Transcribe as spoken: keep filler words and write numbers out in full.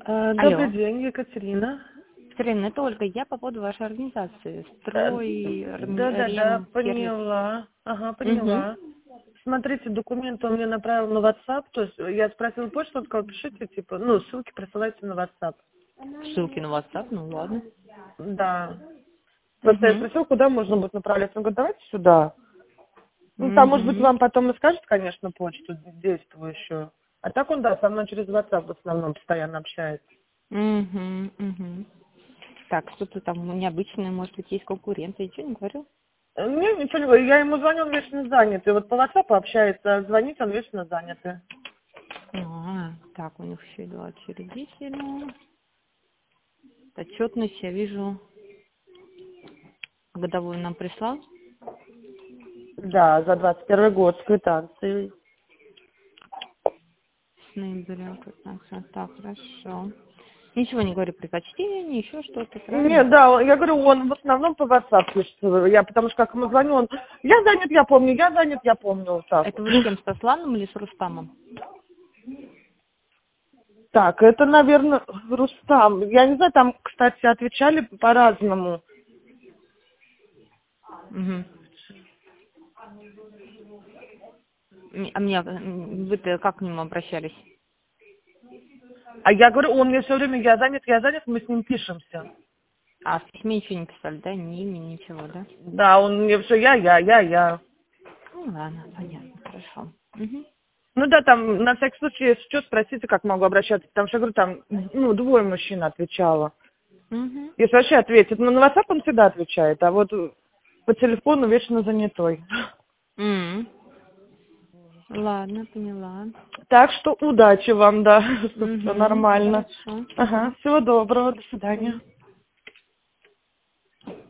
Э, Добрый Алло. день, Екатерина. Екатерина, это Ольга. Я по поводу вашей организации. Э, Строй, Да-да-да, рем, сервис. поняла. Ага, Угу. поняла. Смотрите, документы он мне направил на WhatsApp, то есть я спросила почту, он сказал, пишите, типа, ну, ссылки присылайте на WhatsApp. Ссылки на WhatsApp, ну ладно. Да. Просто я Угу. спросила, куда можно будет направлять. Он говорит, давайте сюда. Ну, там, может быть, Угу. вам потом и скажет, конечно, почту действующую. А так он, да, со мной через WhatsApp в основном постоянно общается. Угу. Угу. Так, что-то там необычное, может быть, есть конкуренция. Я ничего не говорю? Э, Не, ничего не говорю, я ему звоню, он вечно занят. И вот по WhatsApp общается, а звонить он вечно занят. А, так, у них еще и два учредителя. Отчетность, я вижу, годовую нам прислал. Да, за двадцать первый год с квитанцией. С ноября пятнадцатого. Так, хорошо. Ничего не говорю, предпочтения, еще что-то, правильно? Нет, да, он- я говорю, он в основном по WhatsApp пишет. Я, потому что как ему звоню, он, я занят, я помню, я занят, я помню, вот так Это вот. вы с кем, с Асланом или с Рустамом? Так, это, наверное, Рустам. Я не знаю, там, кстати, отвечали по-разному. Угу. А мне, вы-то как к нему обращались? А я говорю, он мне все время, я занят, я занят, мы с ним пишемся. А в письме ничего не писали, да? Ни имя, ничего, да? Да, он мне все, я, я, я, я. Ну ладно, понятно, хорошо. Угу. Ну да, там, на всякий случай, если что, спросите, как могу обращаться, потому что, я говорю, там, ну, двое мужчин отвечало. Угу. Если вообще ответит. Но на WhatsApp он всегда отвечает, а вот по телефону вечно занятой. Угу. Ладно, поняла. Так что удачи вам, да, чтобы все Угу. нормально. Хорошо. Ага, всего доброго, до свидания.